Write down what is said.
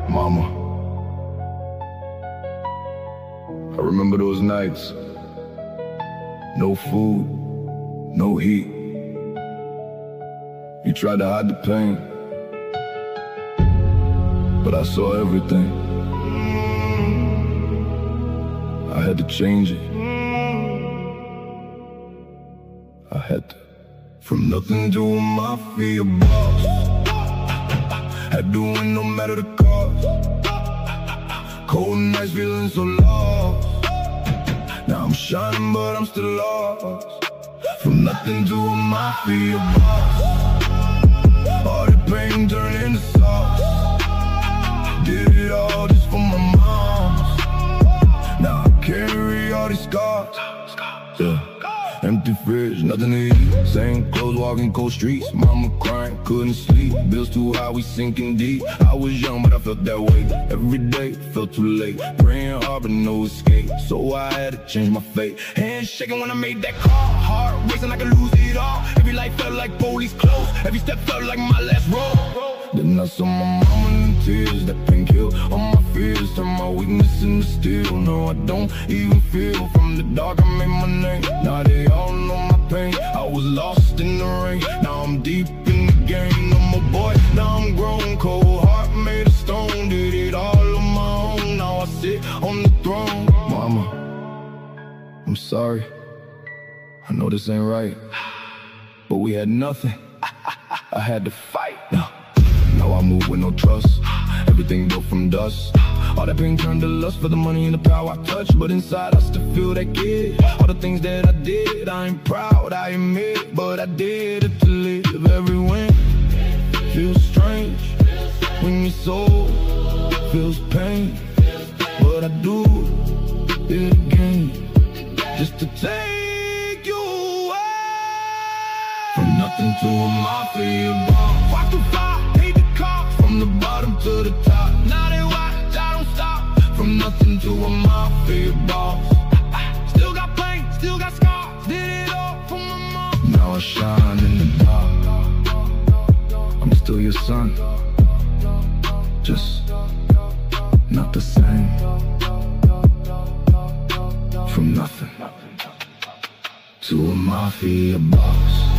Mama, I remember those nights. No food, no heat. You tried to hide the pain, but I saw everything. I had to change it. I had to. From nothing to a mafia boss. Had to win no matter the cost. Cold nights feeling so lost. Now I'm shining but I'm still lost. From nothing to a mafia boss. All the pain turned into sauce. Did it all just for my moms. Now I carry all these scars. Yeah. Empty fridge, nothing to eat. Same clothes, walking cold streets. Mama crying, couldn't sleep. Bills too high, we sinking deep. I was young, but I felt that way. Every day, felt too late. Praying hard, but no escape. So I had to change my fate. Hands shaking when I made that call. Heart racing, I could lose it all. Every life felt like police close. Every step felt like my last roll. Then I saw my mama in tears. That pain killed all my fears. Turned my weakness into steel. No, I don't even feel. From the dark, I made my name. Now they all know my pain. I was lost in the rain. Now I'm deep in the game. I'm a boy, now I'm grown. Cold heart made of stone. Did it all on my own. Now I sit on the throne. Mama, I'm sorry. I know this ain't right, but we had nothing. I had to fight. Now I move with no trust. Everything built from dust. All that pain turned to lust for the money and the power I touch. But inside I still feel that kid. All the things that I did, I ain't proud, I admit. But I did it to live. Every win feels strange when your soul feels pain. But I do it again, just to take you away. From nothing to a mafia boss. Walk through fire, hate the cops. From the bottom to the top. Now they watch, I don't stop. From nothing to a mafia boss. Still got pain, still got scars. Did it all for my mom. Now I shine in the dark. I'm still your son, just not the same. From nothing to a mafia boss.